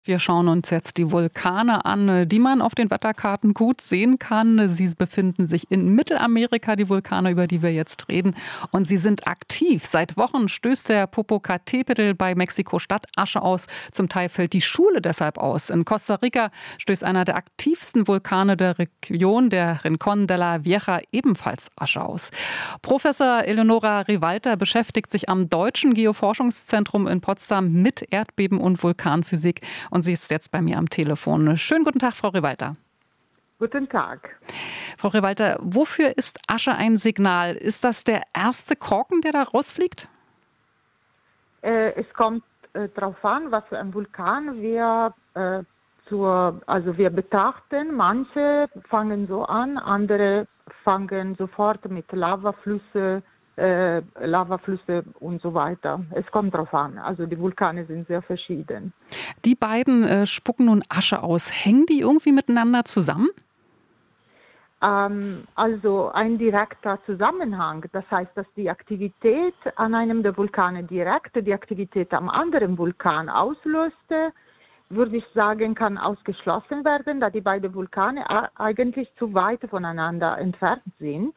Wir schauen uns jetzt die Vulkane an, die man auf den Wetterkarten gut sehen kann. Sie befinden sich in Mittelamerika, die Vulkane, über die wir jetzt reden. Und sie sind aktiv. Seit Wochen stößt der Popocatépetl bei Mexiko-Stadt Asche aus. Zum Teil fällt die Schule deshalb aus. In Costa Rica stößt einer der aktivsten Vulkane der Region, der Rincón de la Vieja, ebenfalls Asche aus. Professor Eleonora Rivalta beschäftigt sich am Deutschen Geoforschungszentrum in Potsdam mit Erdbeben und Vulkanphysik. Und sie ist jetzt bei mir am Telefon. Schönen guten Tag, Frau Rivalta. Guten Tag. Frau Rivalta, wofür ist Asche ein Signal? Ist das der erste Korken, der da rausfliegt? Es kommt darauf an, was für ein Vulkan wir betrachten. Manche fangen so an, andere fangen sofort mit Lavaflüsse und so weiter. Es kommt drauf an. Also die Vulkane sind sehr verschieden. Die beiden spucken nun Asche aus. Hängen die irgendwie miteinander zusammen? Also ein direkter Zusammenhang. Das heißt, dass die Aktivität an einem der Vulkane direkt die Aktivität am anderen Vulkan auslöste, würde ich sagen, kann ausgeschlossen werden, da die beiden Vulkane eigentlich zu weit voneinander entfernt sind.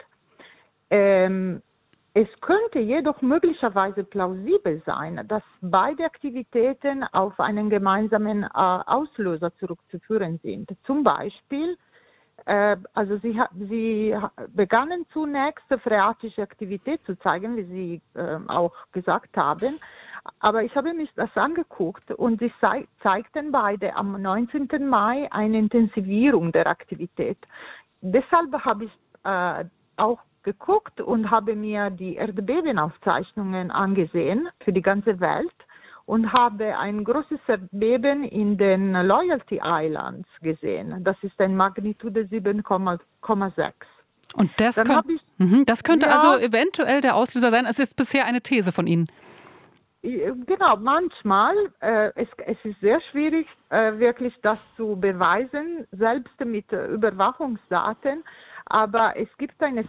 Es könnte jedoch möglicherweise plausibel sein, dass beide Aktivitäten auf einen gemeinsamen Auslöser zurückzuführen sind. Zum Beispiel, sie begannen zunächst phreatische Aktivität zu zeigen, wie Sie auch gesagt haben. Aber ich habe mich das angeguckt und sie zeigten beide am 19. Mai eine Intensivierung der Aktivität. Deshalb habe ich auch geguckt und habe mir die Erdbebenaufzeichnungen angesehen für die ganze Welt und habe ein großes Erdbeben in den Loyalty Islands gesehen. Das ist eine Magnitude 7,6. Und das könnte also eventuell der Auslöser sein. Es ist bisher eine These von Ihnen. Genau, manchmal. Es ist sehr schwierig, wirklich das zu beweisen, selbst mit Überwachungsdaten. Aber es gibt einen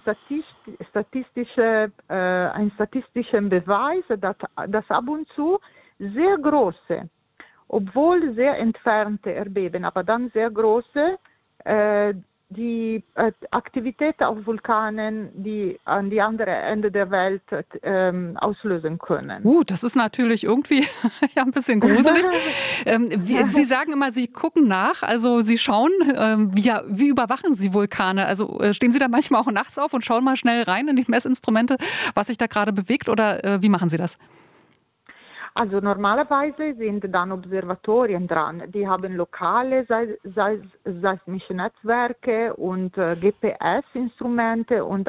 statistischen Beweis, dass ab und zu sehr große, obwohl sehr entfernte Erdbeben, aber dann sehr große, die Aktivität auf Vulkanen, die an die andere Ende der Welt auslösen können. Das ist natürlich irgendwie ja ein bisschen gruselig. Sie sagen immer, Sie gucken nach, also Sie schauen, wie überwachen Sie Vulkane? Also stehen Sie da manchmal auch nachts auf und schauen mal schnell rein in die Messinstrumente, was sich da gerade bewegt, oder wie machen Sie das? Also normalerweise sind dann Observatorien dran. Die haben lokale seismische Netzwerke und GPS-Instrumente und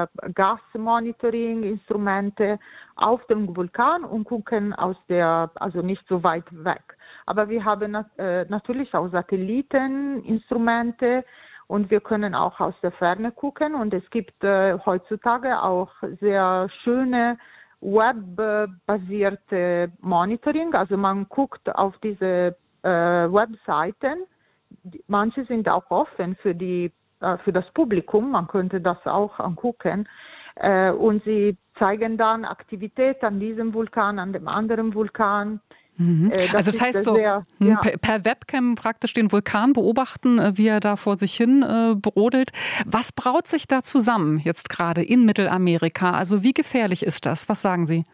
Gasmonitoring-Instrumente auf dem Vulkan und gucken also nicht so weit weg. Aber wir haben natürlich auch Satelliteninstrumente und wir können auch aus der Ferne gucken. Und es gibt heutzutage auch sehr schöne webbasierte Monitoring, also man guckt auf diese Webseiten, manche sind auch offen für das Publikum, man könnte das auch angucken und sie zeigen dann Aktivität an diesem Vulkan, an dem anderen Vulkan. Also das heißt so, per Webcam praktisch den Vulkan beobachten, wie er da vor sich hin brodelt. Was braut sich da zusammen jetzt gerade in Mittelamerika? Also wie gefährlich ist das? Was sagen Sie?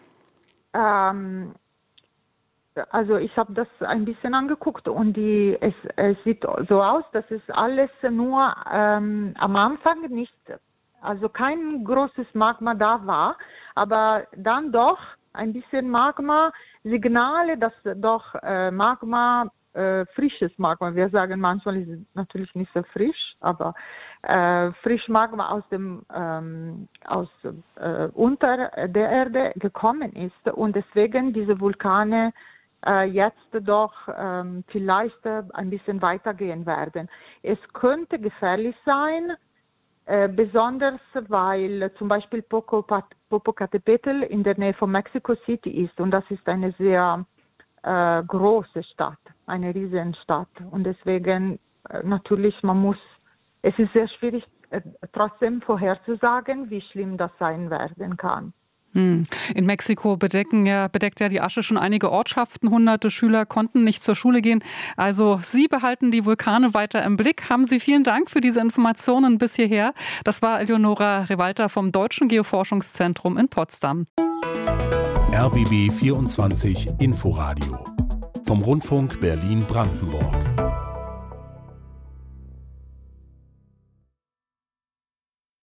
Also ich habe das ein bisschen angeguckt und es sieht so aus, dass es alles nur am Anfang nicht, also kein großes Magma da war, aber dann doch ein bisschen Magma-Signale, dass doch Magma, frisches Magma, wir sagen manchmal ist es natürlich nicht so frisch, aber frisch Magma unter der Erde gekommen ist und deswegen diese Vulkane jetzt doch vielleicht ein bisschen weitergehen werden. Es könnte gefährlich sein, besonders weil zum Beispiel Popocatépetl in der Nähe von Mexico City ist und das ist eine sehr große Stadt, eine Riesenstadt und deswegen natürlich es ist sehr schwierig trotzdem vorherzusagen, wie schlimm das sein werden kann. In Mexiko bedeckt ja die Asche schon einige Ortschaften. Hunderte Schüler konnten nicht zur Schule gehen. Also Sie behalten die Vulkane weiter im Blick. Haben Sie vielen Dank für diese Informationen bis hierher. Das war Eleonora Rewalter vom Deutschen Geoforschungszentrum in Potsdam. RBB 24 Inforadio vom Rundfunk Berlin-Brandenburg.